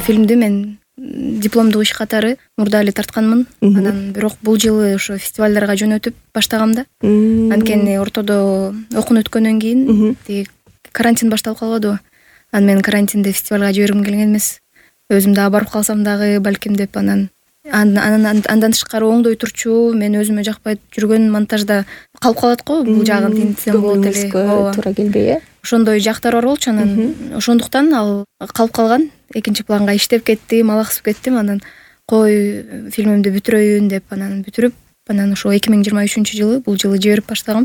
фильмди мен дипломдук иш катары мурда эле тартканмын. Анан бирок бул жылы ошо фестивалдарга жөнөтүп баштагам да. Анткени ортодо окууну өткөндөн кийин карантин башталып калбадыбы. Анан мен карантинде фестивалга жибергим келген эмес. Өзүм дагы барып калсам дагы балким деп андан тышкары оңдой турчу мен өзүмө жакпай жүргөн монтажда калып калат го, бул жагын тинтсем болот эле. Туура келбей Ошондой жактары бар болчу. Анан ошондуктан ал калып калган. Экинчи планга иштеп кеттим, алаксып кеттим. Анан кой фильмимди бүтүрөйүн деп анан бүтүрүп, анан ошо 2023-жылы бул жылы жиберип баштагам.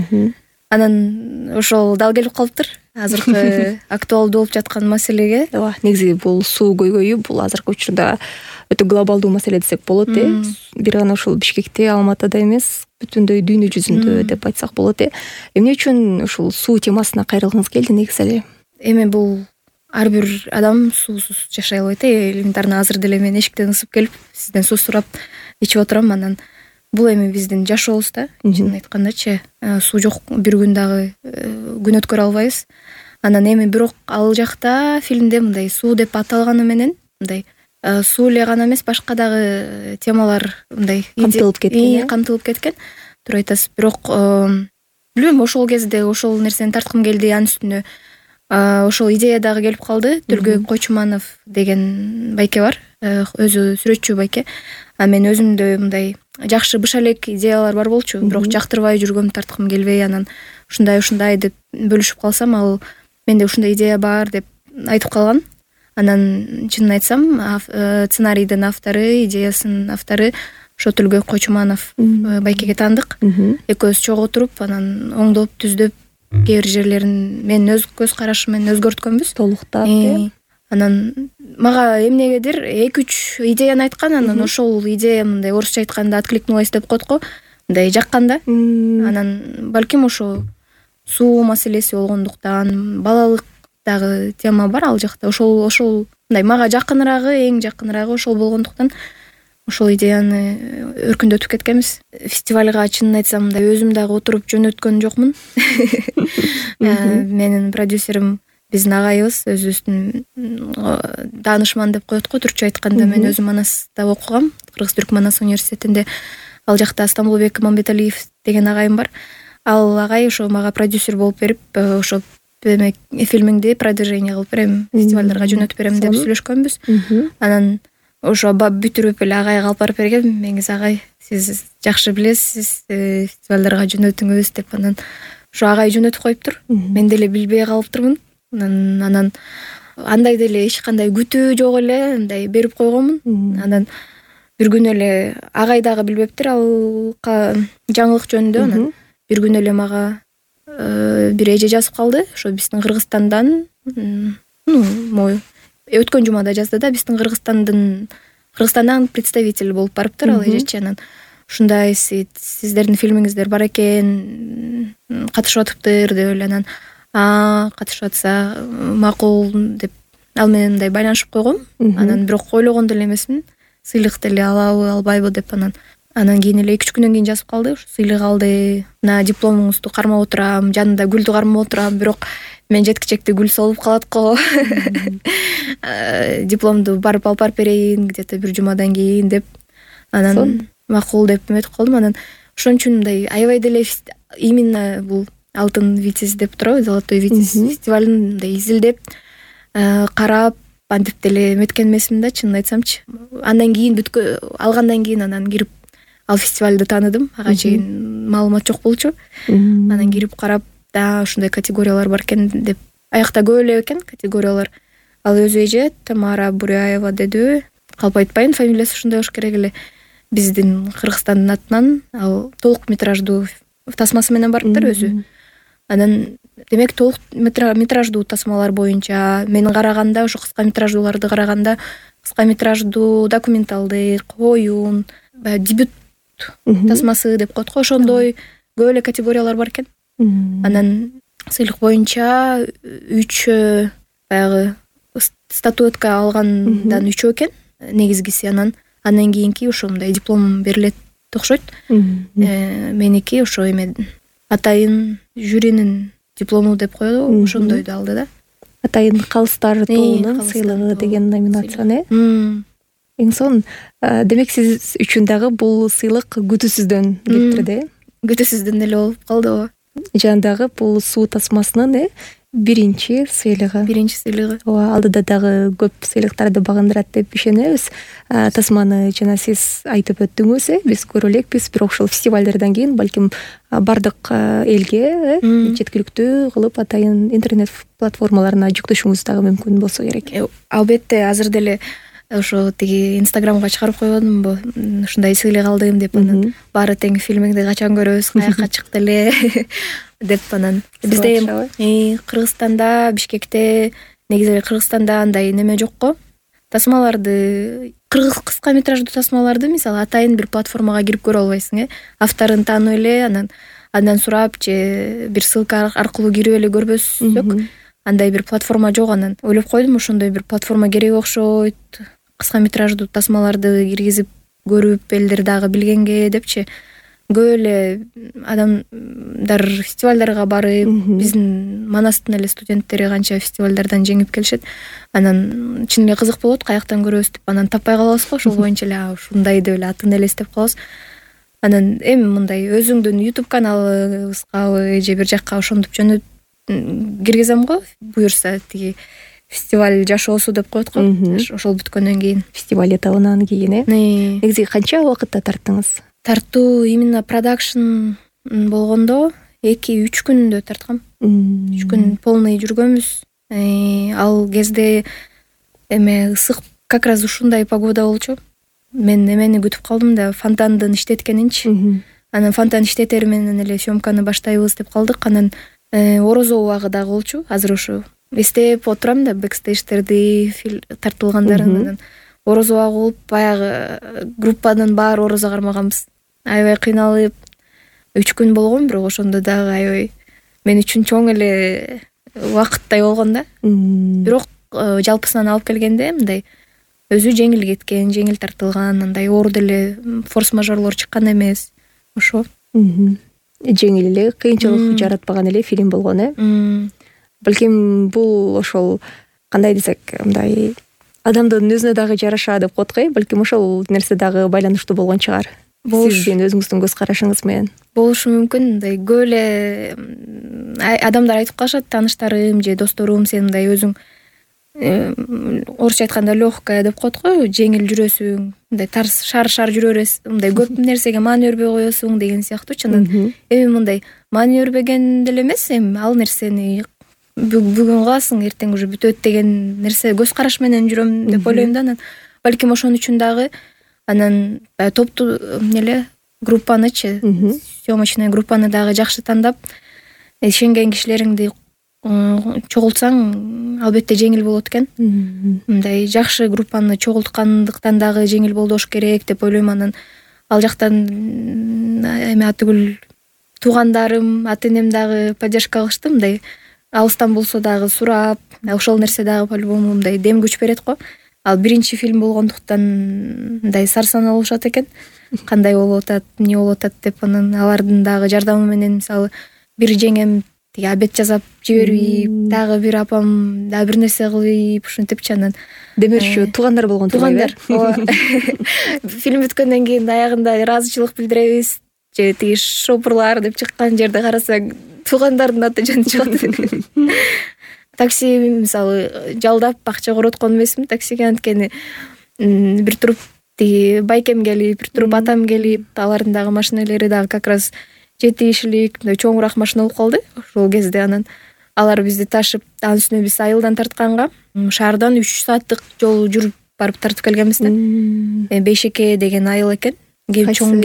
Анан ошол дал келип калыптыр азыркы актуалдуу болуп жаткан маселеге. Ооба, негизи бул суу көйгөйү бул азыркы учурда өтө глобалдуу маселе десек болот бир гана ушул Бишкекте, Алматыда эмес, бүтүндөй дүйнө жүзүндө деп айтсак болот Эмне үчүн ушул суу темасына кайрылгыңыз келди негизи эле? Эми бул ар бир адам суусуз жашай албайт элементарно азыр деле мен эшиктен ысып келип сизден суу сурап ичип отурам. Анан бул эми биздин жашообуз да, чынын айткандачы, суу жок бир күн дагы күн өткөрө албайбыз. Анан эми бирок ал жакта фильмде мындай суу деп аталганы менен мындай суу эле гана эмес, башка дагы темалар мындай камтылып кеткен. Туура айтасыз. Бирок билбейм, ошол кезде ошол нерсени тарткым келди. Анын үстүнө ошол идея дагы келип калды. Түргөй Койчуманов деген байке бар, өзү сүрөтчү байке. Мен өзүмдө мындай жакшы быша элек идеялар бар болчу, бирок жактырбай жүргөм, тарткым келбей, анан ушундай деп бөлүшүп калсам, ал менде ушундай идея бар деп айтып калган. Анан чынын айтсам, сценарийдин автору, идеясынын автору ошо Түргөй Койчуманов байкеге таандык. Экөөбүз чогуу отуруп, анан оңдоп, түздөп, кээ бир жерлерин мен өз көз карашым менен өзгөрткөнбүз. Толуктап. Анан мага эмнегедир 2-3 идеяны айткан. Анан ошол идея мындай орусча айтканда откликнулась деп коет го, мындай жаккан да. Анан балким ошо суу маселеси болгондуктан, балалык дагы тема бар ал жакта. Ошол мындай мага жакынырагы, эң жакынырагы ошол болгондуктан ошол идеяны өркүндөтүп кеткенбиз. Фестивалга чынын айтсам мындай өзүм дагы отуруп жөнөткөн жокмун. Менин продюсерим биздин агайыбыз, өзүбүздүн даанышман деп коет го түркчө айтканда. Мен өзүм Манаста окугам, Кыргыз-Түрк Манас университетинде. Ал жакта Стамбулбек Иманбеталиев деген агайым бар. Ал агай ошо мага продюсер болуп берип, ошо фильмиңди продвижение кылып берем, фестивалдарга жөнөтүп берем деп сүйлөшкөнбүз. Анан ошо бүтүрүп эле агайга алып барып бергем. Меңиз агай, сиз жакшы билесиз, фестивалдарга жөнөтүңүз деп. Анан ошо агай жөнөтүп коюптур. Мен деле билбей калыптырмын. Анан андай деле эч кандай күтүү жок эле, мындай берип койгонмун. Анан бир күн эле агай дагы билбептир ал жаңылык жөнүндө. Анан бир күн эле мага бир эже жазып калды. Ошо биздин Кыргызстандан, өткөн жумада жазды да, биздин Кыргызстандан представитель болуп барыптыр ал эжечи. Анан ушундай сиздердин фильмиңиздер бар экен, катышып атыптыр деп эле. Анан катышып атса макул деп ал менен мындай байланышып койгом. Анан бирок ойлогон деле эмесмин, сыйлык деле алабы албайбы деп. Анан кийин эле 2-3 күндөн кийин жазып калды. Сыйлык алды, мына дипломуңузду кармап отурам, жанында гүлдү кармап отурам, бирок мен жеткичекте гүл солуп калат го. Дипломду барып алып берейин где-то бир жумадан кийин деп. Анан макул деп эметип калдым. Анан ошон үчүн мындай аябай деле именно бул Алтын Витязь деп турабы, Золотой Витязь фестивалын мындай изилдеп, карап, антип деле эметкен эмесмин да, чынын айтсамчы. Андан кийин алгандан кийин анан кирип ал фестивалды тааныдым. Ага чейин маалымат жок болчу. Анан кирип карап, да, ушундай категориялар бар экен деп. Аякта көп эле экен категориялар. Ал өзү эже Тамара Буряева дедиби? Калп айтпайын, фамилиясы ушундай болуш керек эле. Биздин Кыргызстандын атынан ал толук метраждуу тасмасы менен барыптыр өзү. Анан демек толук метраждуу тасмалар боюнча мен караганда, ошо кыска метраждууларды караганда, кыска метраждуу, документалды, коюн, дебют тасмасы деп коет го, ошондой көп эле категориялар бар экен. Анан сыйлык боюнча 3 баягы статуэтка алгандан 3 экен негизгиси. Андан кийинки ошо мындай диплом берилет окшойт. Меники ошо эме атайын жюринин диплому деп коёду, ошондойду алды да. Атайын калыстар тобунун Калыстар сыйлыгы тобу деген номинацияны. сыйлыгы. Эң сонун. Демек сиз үчүн дагы бул сыйлык күтүүсүздөн келиптирди. Күтүүсүздөн эле болуп калды ооба. Жанагы бул суу тасмасынын биринчи сыйлыгы. Биринчи сыйлыгы. Ооба, алдыда дагы көп сыйлыктарды багындырат деп ишенебиз. Тасманы жана сиз айтып өттүңүз, биз көрө элекпиз, бирок ошол фестивалдардан кийин балким бардык элге жеткиликтүү кылып атайын интернет платформаларына жүктөшүңүз дагы мүмкүн болсо керек. Албетте, азыр деле ошо тиги инстаграмга чыгарып койгонумбу, ушундай сыйлык алдым деп, анан баары тең фильмиңди качан көрөбүз, каяка чыкты эле деп, анан бизде Кыргызстанда, Бишкекте, негизи эле Кыргызстанда андай неме жок го. Тасмаларды, кыска метраждуу тасмаларды мисалы атайын бир платформага кирип көрө албайсың, авторун таанып эле, андан сурап же бир ссылка аркылуу кирип эле көрбөсөк, андай бир платформа жок. Анан ойлоп койдум, ошондой бир платформа керек окшойт, кыска метраждуу тасмаларды киргизип көрүп элдер дагы билгенге депчи. Көп эле адамдар фестивалдарга барып, биздин Манастын эле студенттери канча фестивалдардан жеңип келишет. Анан чын эле кызык болот, каяктан көрөбүз деп, анан таппай калабыз го, ошол боюнча эле ушундай деп эле атын элестеп калабыз. Анан эми мындай өзүңдүн YouTube каналыңызгабы же бир жакка ошентип жөнөт киргизем го, буюрса тиги фестиваль жашоосу деп коет го. Ошол бүткөндөн кийин, фестиваль этабынан кийин негизи канча убакытта тарттыңыз? Тартуу именно продакшн болгондо 2-3 күндө тарткам. 3 күн полный жүргөнбүз. Ал кезде эме ысык, как раз ушундай погода болчу. Мен эмени күтүп калдым да, фонтандын иштеткенинчи. Анан фонтан иштетери менен эле съемканы баштайбыз деп калдык. Анан орозо убагы дагы болчу. Азыр ушу эстеп отурам да бэкстейджтерди тартылгандарын. Анан орозо убагы болуп, баягы группанын баары орозо кармаганбыз. Аябай кыйналып 3 күн болгон, бирок ошондо дагы аябай мен үчүн чоң эле убакыттай болгон да. Бирок жалпысынан алып келгенде мындай өзү жеңил кеткен, жеңил тартылган, андай оор деле форс-мажорлор чыккан эмес. Ошо жеңил эле, кыйынчылык жаратпаган эле фильм болгон, Балким бул ошол кандай десек, мындай адамдын өзүнө дагы жараша деп коет го, балким ошол нерсе дагы байланыштуу болгон чыгар. Сиздин өзүңүздүн көз карашыңыз менен. Болушу мүмкүн. Мындай көп эле адамдар айтып калышат, тааныштарым же досторум, сен мындай өзүң орусча айтканда лёгкая деп коет го, жеңил жүрөсүң, мындай тарс шар жүрө бересиң, мындай көп нерсеге маани бербей коесуң деген сыяктуучу. Анан эми мындай маани бербеген деле эмес, эми ал нерсени бүгүн кыласың, эртең уже бүтөт деген нерсе көз караш менен жүрөм деп ойлойм да. Анан балким ошон үчүн дагы анан топту эле группанычы, съемочный группаны дагы жакшы тандап, ишенген кишилериңди чогултсаң албетте жеңил болот экен. Мындай жакшы группаны чогулткандыктан дагы жеңил болуш керек деп ойлойм. Анан ал жактан эми атүгүл туугандарым, ата энем дагы поддержка кылышты, мындай алыстан болсо дагы сурап, ошол нерсе дагы по-любому мындай дем күч берет го. Ал биринчи фильм болгондуктан мындай сарсанаа болушат экен. Кандай болуп атат, эмне болуп атат деп, анан алардын дагы жардамы менен мисалы бир жеңем тиги обед жасап жиберип, дагы бир апам дагы бир нерсе кылып, ушинтипчи. Анан демешчү туугандар болгон туугандар. Фильм бүткөндөн кийин аягында ыраазычылык билдиребиз же тиги шопурлар деп чыккан жерде карасаң туугандардын аты жөнү чыгат. Такси мисалы жалдап акча короткон эмесмин таксиге, анткени бир туруп тиги байкем келип, бир туруп атам келип, алардын дагы машинелери дагы как раз 7 кишилик мындай чоңураак машина болуп калды ошол кезде. Анан алар бизди ташып, анын үстүнө биз айылдан тартканга шаардан 3 сааттык жол жүрүп барып тартып келгенбиз да. Бейшеке деген айыл экен. Чоң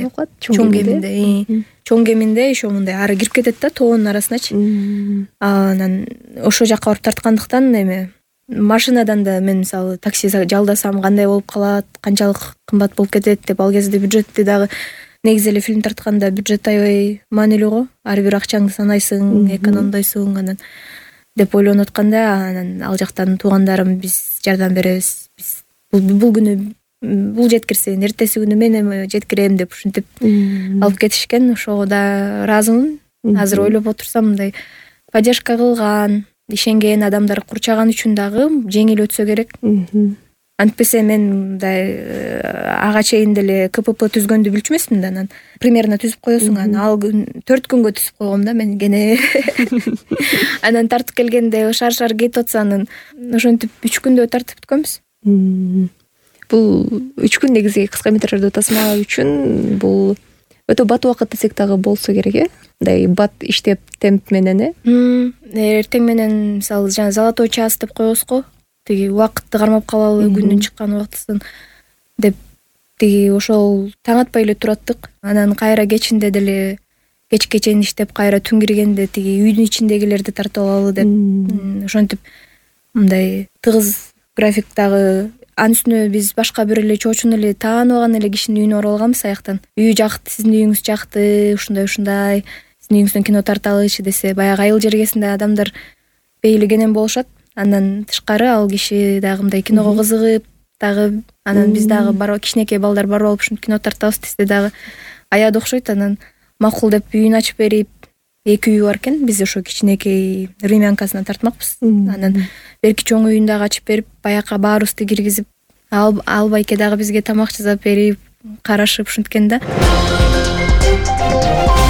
кеминде. Чоң кеминде ошо мындай ары кирип кетет да, тоонун арасыначы. Анан ошол жакка барып тарткандыктан эми машинадан да мен мисалы такси жалдасам кандай болуп калат, канчалык кымбат болуп кетет деп, ал кезде бюджетти дагы негизи эле фильм тартканда бюджет аябай маанилүү го. Ар бир акчаңды санайсың, экономдойсуң, анан деп ойлонуп атканда, анан ал жактан туугандарым биз жардам беребиз. Биз бул күнү бул жеткирсин, эртеси күнү мен эми жеткирем деп ушинтип алып кетишкен. Ошого да ыраазымын. Азыр ойлоп отурсам мындай поддержка кылган, ишенген адамдар курчаган үчүн дагы жеңил өтсө керек. Антпесе мен мындай ага чейин деле КПП түзгөндү билчү эмесмин да. Анан примерно түзүп коесуң, анан ал 4 күнгө түзүп койгом да мен кене. Анан тартып келгенде шаар кетип атса, анан ошентип 3 күндө тартып бүткөнбүз. Бул 3 күн негизи кыска метраждуу тасма үчүн бул өтө бат убакыт десек дагы болсо керек, мындай бат иштеп темп менен. Эртең менен мисалы жана золотой час деп коебуз го. Тиги убакытты кармап калалы, күндүн чыккан убактысын деп тиги ошол таң атпай эле тураттык. Анан кайра кечинде деле кечке чейин иштеп, кайра түн киргенде тиги үйдүн ичиндегилерди тартып алалы деп ошентип мындай тыгыз графиктагы. Анын үстүнө биз башка бир эле чоочун эле тааныбаган эле кишинин үйүнө барып алганбыз аяктан. Үйү жакты, сиздин үйүңүз жакты, ушундай, сиздин үйүңүздөн кино тарталычы десе, баягы айыл жергесинде адамдар бейлигенен болушат. Андан тышкары ал киши дагы мындай киного кызыгып дагы, анан биз дагы барып кичинекей балдар барып алып ушинтип кино тартабыз десе дагы аяды окшойт. Анан макул деп үйүн ачып берип, 2 үйү бар экен, биз ошо кичинекей румянкасына тартмакпыз. Анан берки чоң үйүн дагы ачып берип, баякка баарыбызды киргизип, ал байке дагы бизге тамак жасап берип, карашып ушинткен да.